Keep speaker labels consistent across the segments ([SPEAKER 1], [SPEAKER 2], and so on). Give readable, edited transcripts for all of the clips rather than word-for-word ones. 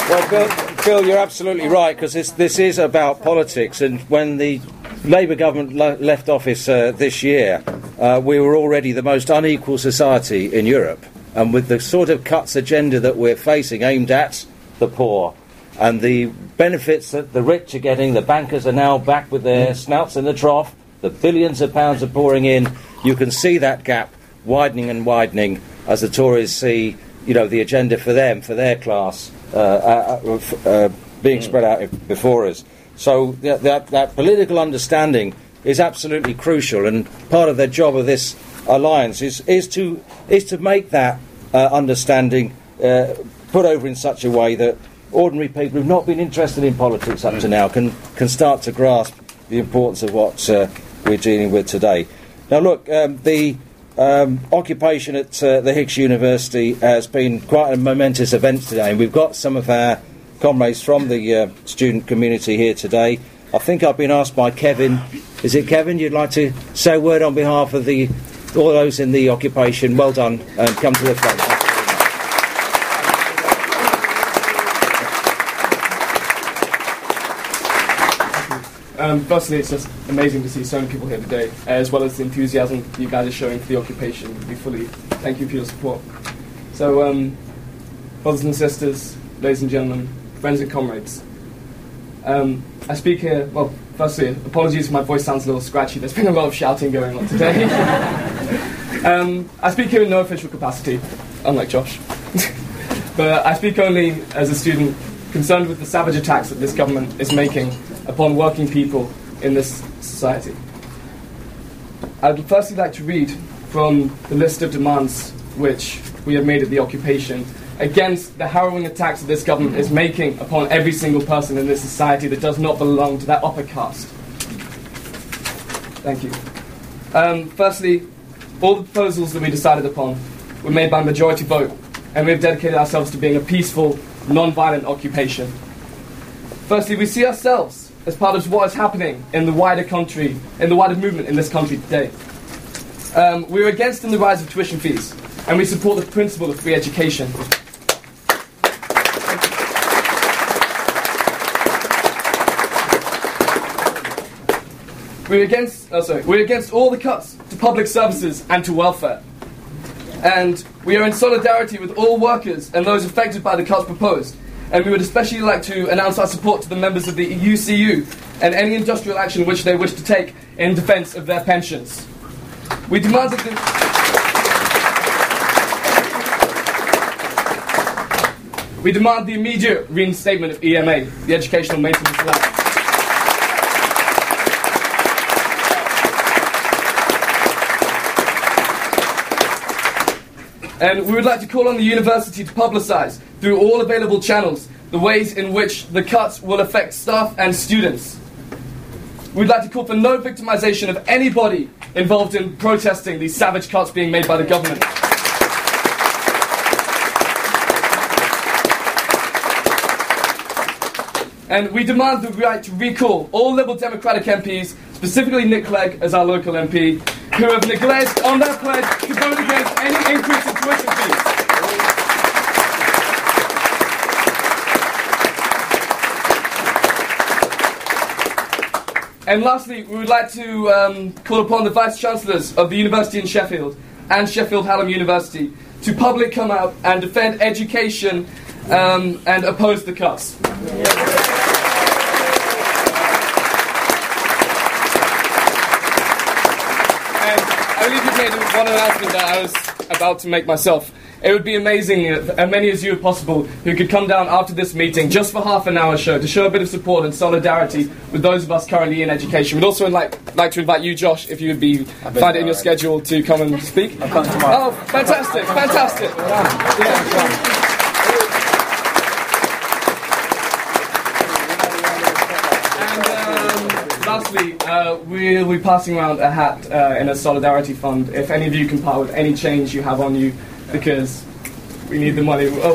[SPEAKER 1] Well, Bill, you're absolutely right, because this is about politics, and when the Labour government left office this year, we were already the most unequal society in Europe, and with the sort of cuts agenda that we're facing aimed at the poor and the benefits that the rich are getting, the bankers are now back with their snouts in the trough, the billions of pounds are pouring in, you can see that gap widening and widening as the Tories see, the agenda for them, for their class, being spread out before us. So that political understanding is absolutely crucial, and part of the job of this alliance is to make that understanding put over in such a way that ordinary people who've not been interested in politics up to now can start to grasp the importance of what we're dealing with today. Now, look, the occupation at the Hicks University has been quite a momentous event today, and we've got some of our comrades from the student community here today. I think I've been asked by Kevin. Is it Kevin? You'd like to say a word on behalf of all those in the occupation? Well done, and come to the front.
[SPEAKER 2] Firstly, it's just amazing to see so many people here today, as well as the enthusiasm you guys are showing for the occupation. We fully thank you for your support. So, brothers and sisters, ladies and gentlemen, friends and comrades, I speak here, well, firstly, apologies if my voice sounds a little scratchy. There's been a lot of shouting going on today. I speak here in no official capacity, unlike Josh. But I speak only as a student concerned with the savage attacks that this government is making upon working people in this society. I'd firstly like to read from the list of demands which we have made at the occupation against the harrowing attacks that this government is making upon every single person in this society that does not belong to that upper caste. Thank you. Firstly, all the proposals that we decided upon were made by majority vote, and we've dedicated ourselves to being a peaceful, non-violent occupation. Firstly, we see ourselves as part of what is happening in the wider country, in the wider movement in this country today. We're against the rise of tuition fees, and we support the principle of free education. We're against all the cuts to public services and to welfare. And we are in solidarity with all workers and those affected by the cuts proposed. And we would especially like to announce our support to the members of the UCU and any industrial action which they wish to take in defence of their pensions. We demand that we demand the immediate reinstatement of EMA, the Educational Maintenance Allowance. And we would like to call on the university to publicise, through all available channels, the ways in which the cuts will affect staff and students. We'd like to call for no victimisation of anybody involved in protesting these savage cuts being made by the government. And we demand the right to recall all Liberal Democratic MPs, specifically Nick Clegg as our local MP, who have neglected on their pledge to vote against any increase in tuition fees. And lastly, we would like to call upon the Vice-Chancellors of the University in Sheffield and Sheffield Hallam University to publicly come out and defend education and oppose the cuts. I believe you made one announcement that I was about to make myself. It would be amazing if as many as you as possible who could come down after this meeting just for half an hour show to show a bit of support and solidarity with those of us currently in education. We'd also like to invite you, Josh, if you would find it in your schedule to come and speak.
[SPEAKER 3] I'll come tomorrow.
[SPEAKER 2] Oh, fantastic, fantastic. And lastly, we'll be passing around a hat in a solidarity fund. If any of you can part with any change you have on you, because we need the money. Oh.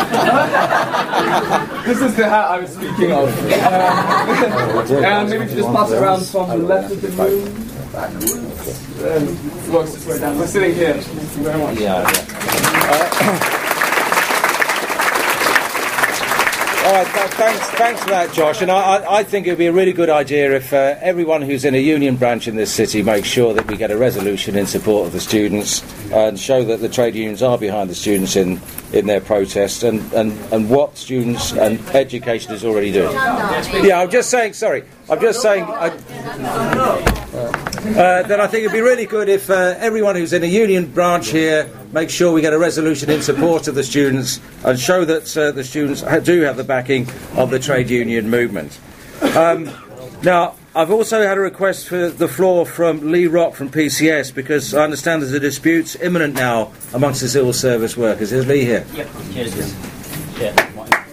[SPEAKER 2] This is the hat I was speaking of. And maybe if you just pass it around from the left of the room, backwards, works its way down. We're sitting here. Thank you very much.
[SPEAKER 1] All right, thanks for that, Josh. And I think it would be a really good idea if everyone who's in a union branch in this city makes sure that we get a resolution in support of the students and show that the trade unions are behind the students in their protest and what students and education is already doing. Yeah, I'm just saying, sorry. I'm just saying... then I think it'd be really good if everyone who's in a union branch here makes sure we get a resolution in support of the students and show that the students do have the backing of the trade union movement. Now, I've also had a request for the floor from Lee Rock from PCS because I understand there's a dispute imminent now amongst the civil service workers. Is Lee here?
[SPEAKER 3] Yep. Cheers. Yeah.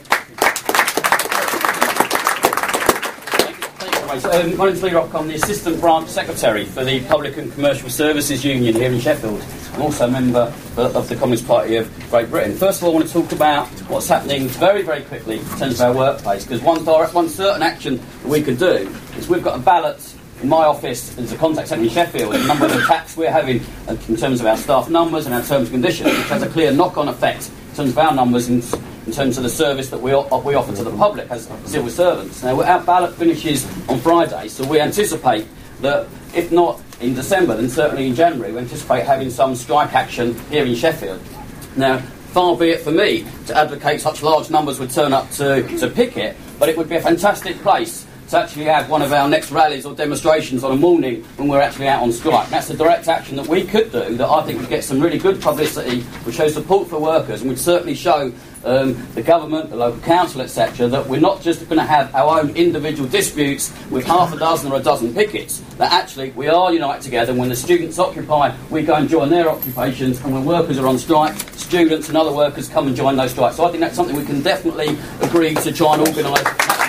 [SPEAKER 3] My name's Lee Rock. I'm the Assistant Branch Secretary for the Public and Commercial Services Union here in Sheffield. I'm also a member of the Communist Party of Great Britain. First of all, I want to talk about what's happening very, very quickly in terms of our workplace, because one certain action that we can do is we've got a ballot in my office as a contact centre in Sheffield, and the number of attacks we're having in terms of our staff numbers and our terms and conditions, which has a clear knock-on effect in terms of our numbers in terms of the service that we offer to the public as civil servants. Now, our ballot finishes on Friday, so we anticipate that, if not in December, then certainly in January, we anticipate having some strike action here in Sheffield. Now, far be it for me to advocate such large numbers would turn up to picket, but it would be a fantastic place to actually have one of our next rallies or demonstrations on a morning when we're actually out on strike. That's a direct action that we could do that I think would get some really good publicity, would show support for workers, and would certainly show the government, the local council, etc., that we're not just going to have our own individual disputes with half a dozen or a dozen pickets, that actually we are united together, and when the students occupy, we go and join their occupations, and when workers are on strike, students and other workers come and join those strikes. So I think that's something we can definitely agree to try and organise.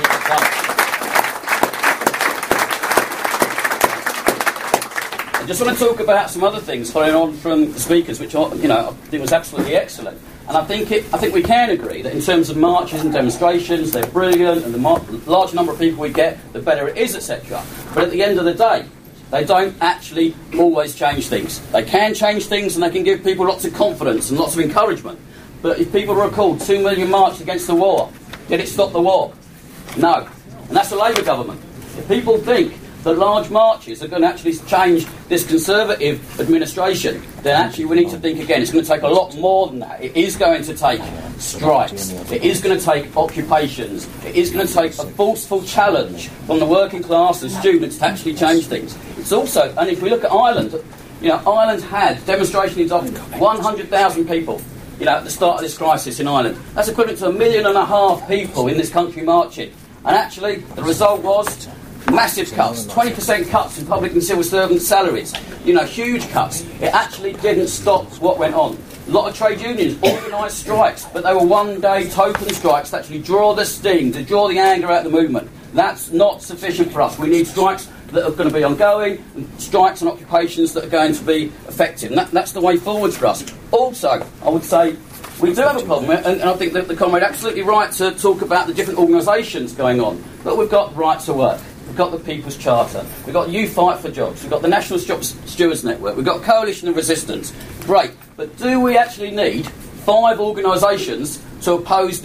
[SPEAKER 3] I just want to talk about some other things following on from the speakers, which I think was absolutely excellent. And I think we can agree that in terms of marches and demonstrations, they're brilliant, and the large number of people we get, the better it is, etc. But at the end of the day, they don't actually always change things. They can change things, and they can give people lots of confidence and lots of encouragement. But if people recall 2 million marched against the war, did it stop the war? No. And that's the Labour government. If people think that large marches are going to actually change this Conservative administration, then actually we need to think again. It's going to take a lot more than that. It is going to take strikes. It is going to take occupations. It is going to take a forceful challenge from the working class and students to actually change things. It's also, and if we look at Ireland, Ireland had demonstrations of 100,000 people, at the start of this crisis in Ireland. That's equivalent to 1.5 million people in this country marching. And actually, the result was massive cuts, 20% cuts in public and civil servant salaries, huge cuts. It actually didn't stop what went on. A lot of trade unions organised strikes, but they were one-day token strikes to actually draw the sting, to draw the anger out of the movement. That's not sufficient for us. We need strikes that are going to be ongoing, and strikes and occupations that are going to be effective. And that's the way forward for us. Also, I would say, we do have a problem, and I think that the comrade absolutely right to talk about the different organisations going on. But we've got Right to Work. We've got the People's Charter, we've got You Fight for Jobs, we've got the National Stewards Network, we've got Coalition of Resistance. Great, but do we actually need 5 organisations to oppose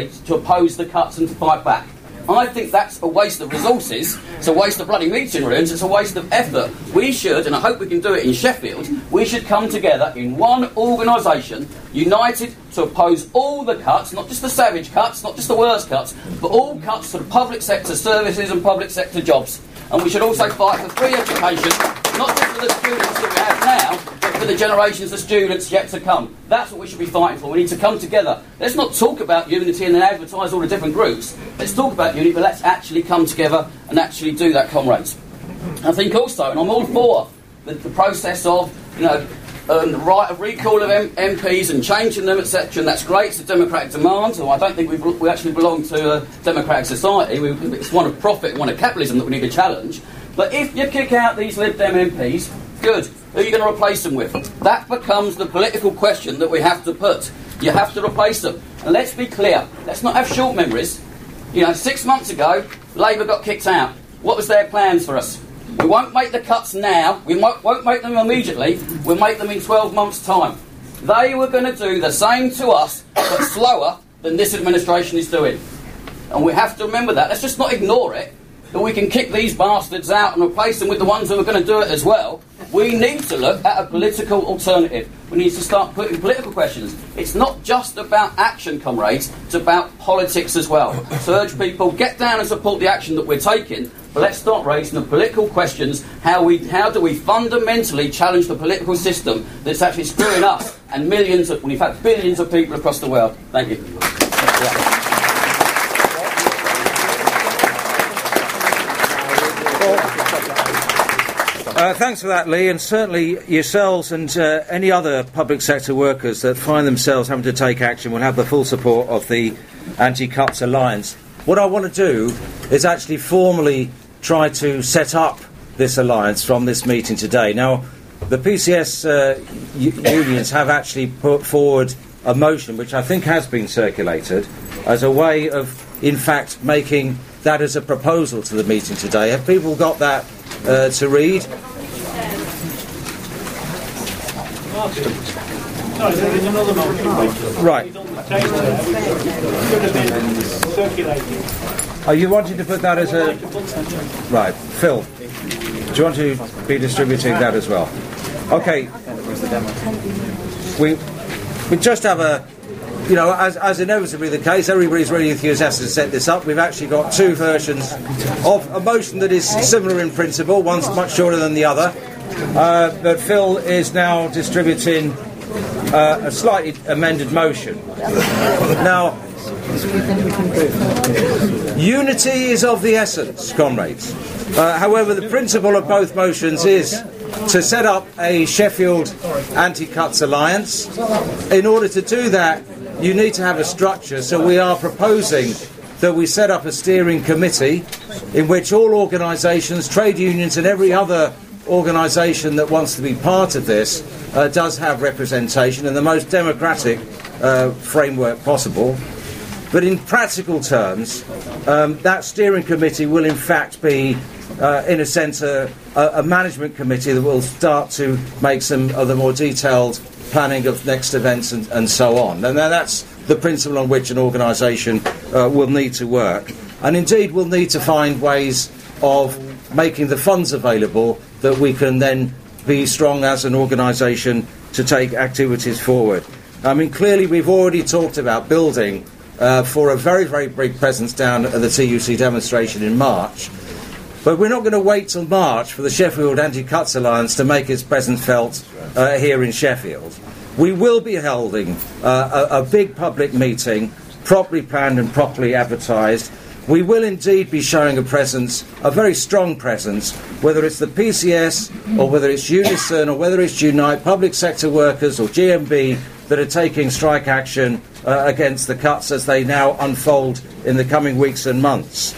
[SPEAKER 3] the cuts and to fight back? I think that's a waste of resources, it's a waste of bloody meeting rooms, it's a waste of effort. We should, and I hope we can do it in Sheffield, we should come together in one organisation, united to oppose all the cuts, not just the savage cuts, not just the worst cuts, but all cuts to the public sector services and public sector jobs. And we should also fight for free education, not just for the students that we have now, but for the generations of students yet to come. That's what we should be fighting for. We need to come together. Let's not talk about unity and then advertise all the different groups. Let's talk about unity, but let's actually come together and actually do that, comrades. I think also, and I'm all for the process of, the right of recall of MPs and changing them, etc., and that's great. It's a democratic demand, so I don't think we actually belong to a democratic society. It's one of profit and one of capitalism that we need to challenge. But if you kick out these Lib Dem MPs, good. Who are you going to replace them with? That becomes the political question that we have to put. You have to replace them. And let's be clear. Let's not have short memories. 6 months ago, Labour got kicked out. What was their plans for us? We won't make the cuts now. We won't make them immediately. We'll make them in 12 months' time. They were going to do the same to us, but slower than this administration is doing. And we have to remember that. Let's just not ignore it. That we can kick these bastards out and replace them with the ones who are going to do it as well. We need to look at a political alternative. We need to start putting political questions. It's not just about action, comrades. It's about politics as well. So I urge people, get down and support the action that we're taking, but let's start raising the political questions. How do we fundamentally challenge the political system that's actually screwing us and millions of, well, in fact, billions of people across the world? Thank you.
[SPEAKER 1] Thanks for that, Lee, and certainly yourselves and any other public sector workers that find themselves having to take action will have the full support of the Anti-Cuts Alliance. What I want to do is actually formally try to set up this alliance from this meeting today. Now, the PCS unions have actually put forward a motion, which I think has been circulated, as a way of, in fact, making that as a proposal to the meeting today. Have people got that to read?
[SPEAKER 4] Sorry, there is another motion.
[SPEAKER 1] Right. Are you wanting to put that as a... Right. Phil, do you want to be distributing that as well? Okay. We just have a... You know, as inevitably the case, everybody's really enthusiastic to set this up. We've actually got two versions of a motion that is similar in principle. One's much shorter than the other. But Phil is now distributing a slightly amended motion. Now, unity is of the essence, comrades. However, the principle of both motions is to set up a Sheffield Anti-Cuts Alliance. In order to do that, you need to have a structure, so we are proposing that we set up a steering committee in which all organisations, trade unions and every other organisation that wants to be part of this does have representation in the most democratic framework possible. But in practical terms, that steering committee will in fact be, in a sense, a management committee that will start to make some of the more detailed planning of next events and so on. And that's the principle on which an organisation will need to work. And indeed will need to find ways of making the funds available that we can then be strong as an organisation to take activities forward. I mean, clearly we've already talked about building for a very, very big presence down at the TUC demonstration in March. But we're not going to wait till March for the Sheffield Anti-Cuts Alliance to make its presence felt here in Sheffield. We will be holding a big public meeting, properly planned and properly advertised. We will indeed be showing a presence, a very strong presence, whether it's the PCS or whether it's Unison or whether it's Unite, public sector workers or GMB that are taking strike action against the cuts as they now unfold in the coming weeks and months.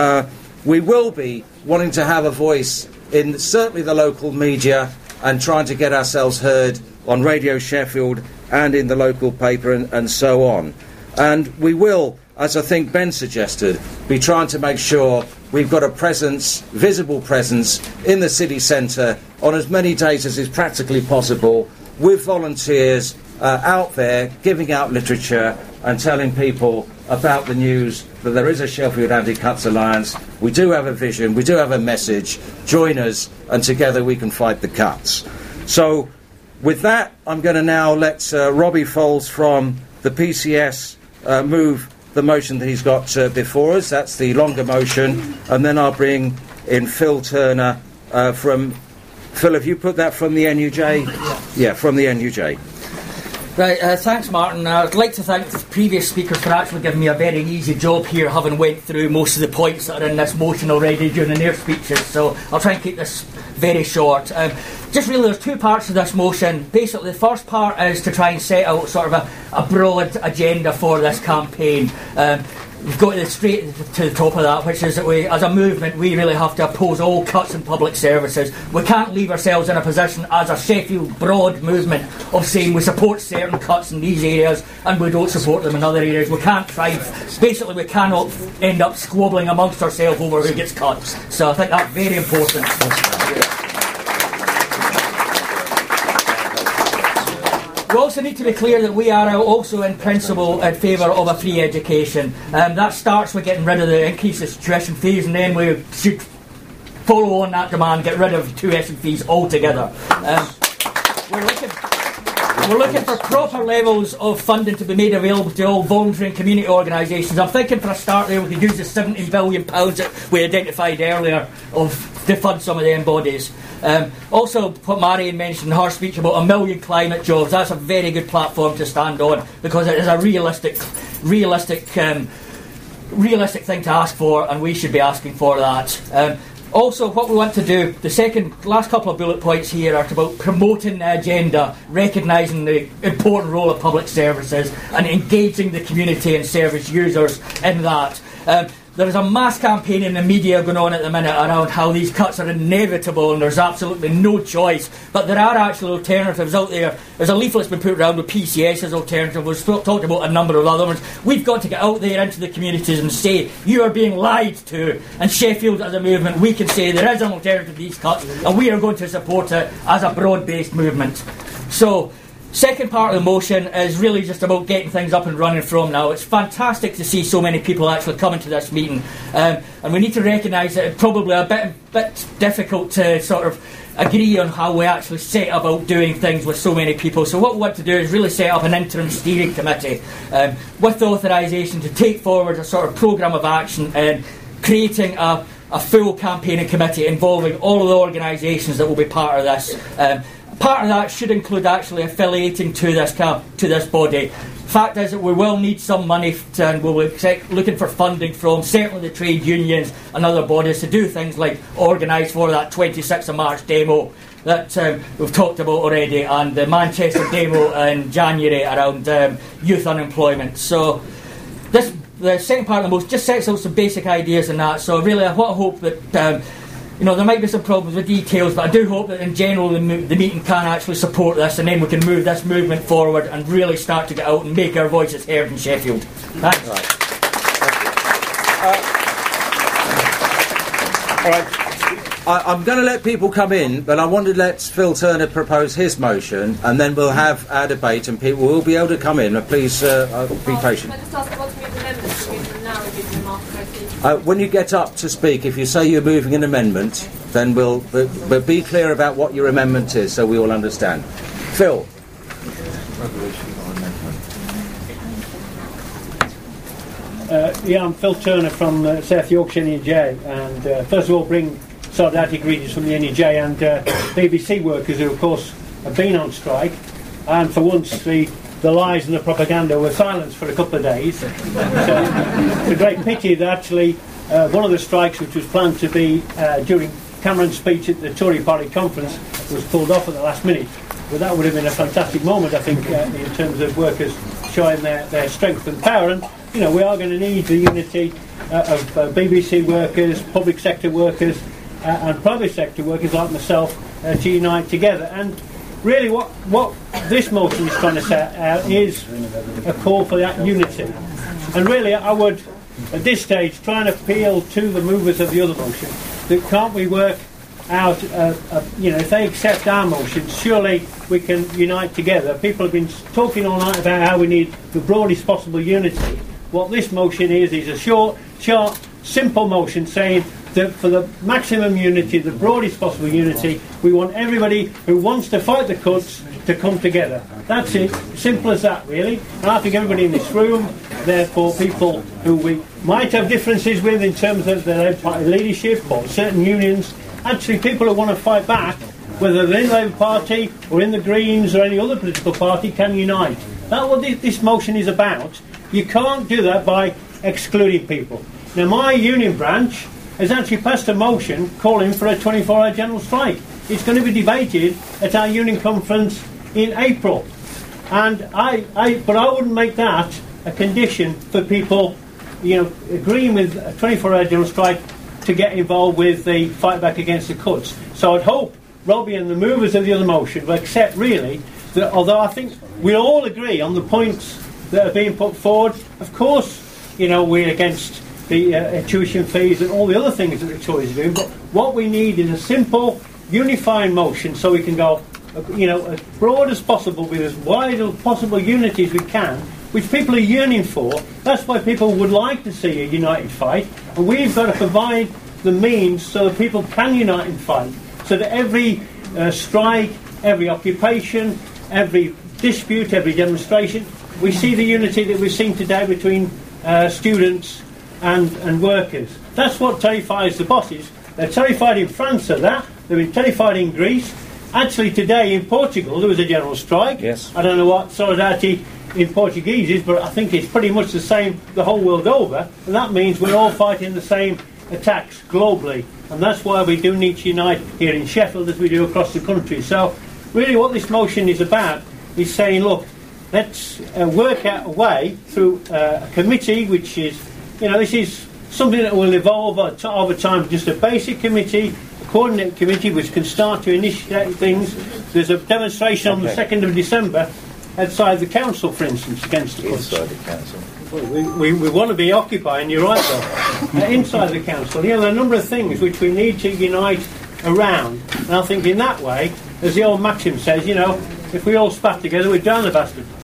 [SPEAKER 1] We will be wanting to have a voice in certainly the local media and trying to get ourselves heard on Radio Sheffield and in the local paper and so on. And we will, as I think Ben suggested, be trying to make sure we've got a presence, visible presence, in the city centre on as many days as is practically possible, with volunteers out there giving out literature and telling people about the news that there is a Sheffield Anti-Cuts Alliance. We do have a vision, we do have a message. Join us, and together we can fight the cuts. So, with that, I'm going to now let Robbie Foles from the PCS move the motion that he's got before us. That's the longer motion, and then I'll bring in Phil Turner from... Phil, have you put that from the NUJ? Yeah, from the NUJ.
[SPEAKER 5] Right, thanks Martin. I'd like to thank the previous speakers for actually giving me a very easy job here, having went through most of the points that are in this motion already during their speeches, so I'll try and keep this very short. Just really, there's two parts of this motion. Basically, the first part is to try and set out sort of a broad agenda for this campaign. We've got straight to the top of that, which is that we, as a movement, we really have to oppose all cuts in public services. We can't leave ourselves in a position as a Sheffield broad movement of saying we support certain cuts in these areas and we don't support them in other areas. We can't try, basically we cannot end up squabbling amongst ourselves over who gets cut. So I think that's very important. We also need to be clear that we are also in principle in favour of a free education. That starts with getting rid of the increase of tuition fees, and then we should follow on that demand, get rid of tuition fees altogether. We're looking for proper levels of funding to be made available to all voluntary and community organisations. I'm thinking for a start there we could use the £17 billion that we identified earlier to fund some of them bodies. Also, what Marion mentioned in her speech about 1 million climate jobs, that's a very good platform to stand on, because it is a realistic thing to ask for, and we should be asking for that. Also, what we want to do, the last couple of bullet points here are about promoting the agenda, recognising the important role of public services and engaging the community and service users in that. There is a mass campaign in the media going on at the minute around how these cuts are inevitable and there's absolutely no choice. But there are actual alternatives out there. There's a leaflet's been put around with PCS as alternative. We've talked about a number of other ones. We've got to get out there into the communities and say, you are being lied to. And Sheffield as a movement, we can say there is an alternative to these cuts and we are going to support it as a broad-based movement. So, second part of the motion is really just about getting things up and running from now. It's fantastic to see so many people actually coming to this meeting, and we need to recognise that it's probably a bit difficult to sort of agree on how we actually set about doing things with so many people. So what we want to do is really set up an interim steering committee with the authorisation to take forward a sort of programme of action and creating a full campaigning committee involving all of the organisations that will be part of this. Part of that should include actually affiliating to this body. Fact is that we will need some money and we'll be looking for funding from certainly the trade unions and other bodies to do things like organise for that 26th of March demo that we've talked about already, and the Manchester demo in January around youth unemployment. So the second part of the motion just sets out some basic ideas in that. So really I hope that there might be some problems with details, but I do hope that in general the meeting can actually support this, and then we can move this movement forward and really start to get out and make our voices heard in Sheffield. Thanks.
[SPEAKER 1] Right. All right. I'm going to let people come in, but I want to let Phil Turner propose his motion, and then we'll have our debate, and people will be able to come in. Please be patient.
[SPEAKER 6] Can I just ask what's the amendments now reviewing them after I speak?
[SPEAKER 1] When you get up to speak, if you say you're moving an amendment, then but be clear about what your amendment is, so we all understand. Phil.
[SPEAKER 4] I'm Phil Turner from South Yorkshire NEJ, and first of all bring solidarity greetings from the NEJ and BBC workers who of course have been on strike, and for once the lies and the propaganda were silenced for a couple of days. So it's a great pity that actually one of the strikes which was planned to be during Cameron's speech at the Tory party conference was pulled off at the last minute. But that would have been a fantastic moment, I think, in terms of workers showing their strength and power. And we are going to need the unity of BBC workers, public sector workers and private sector workers like myself to unite together. And really what this motion is trying to set out is a call for that unity. And really I would, at this stage, try and appeal to the movers of the other motion that can't we work out, if they accept our motion, surely we can unite together. People have been talking all night about how we need the broadest possible unity. What this motion is a short, sharp, simple motion saying that for the maximum unity, the broadest possible unity, we want everybody who wants to fight the cuts to come together. That's it. Simple as that, really. And I think everybody in this room, therefore people who we might have differences with in terms of their Labour Party leadership or certain unions, actually people who want to fight back, whether they're in the Labour Party or in the Greens or any other political party, can unite. That's what this motion is about. You can't do that by excluding people. Now my union branch has actually passed a motion calling for a 24-hour general strike. It's going to be debated at our union conference in April. And but I wouldn't make that a condition for people, agreeing with a 24-hour general strike to get involved with the fight back against the cuts. So I'd hope Robbie and the movers of the other motion will accept really that, although I think we all agree on the points that are being put forward, of course, we're against the tuition fees and all the other things that the Tories are doing, but what we need is a simple, unifying motion so we can go, as broad as possible, with as wide as possible unity as we can, which people are yearning for. That's why people would like to see a united fight, and we've got to provide the means so that people can unite and fight, so that every strike, every occupation, every dispute, every demonstration, we see the unity that we've seen today between students and workers. That's what terrifies the bosses. They're terrified in France of that. They've been terrified in Greece. Actually, today in Portugal there was a general strike.
[SPEAKER 1] Yes.
[SPEAKER 4] I don't know what solidarity in Portuguese is, but I think it's pretty much the same the whole world over. And that means we're all fighting the same attacks globally. And that's why we do need to unite here in Sheffield as we do across the country. So really what this motion is about is saying, look, let's work out a way through a committee, which is, this is something that will evolve over time, just a basic committee, a coordinated committee which can start to initiate things. There's a demonstration on the 2nd of December outside the council, for instance, against the
[SPEAKER 1] Inside the council.
[SPEAKER 4] We want to be occupying, you're right though, inside the council. There are a number of things which we need to unite around. And I think in that way, as the old maxim says, if we all spat together, we'd drown the bastard.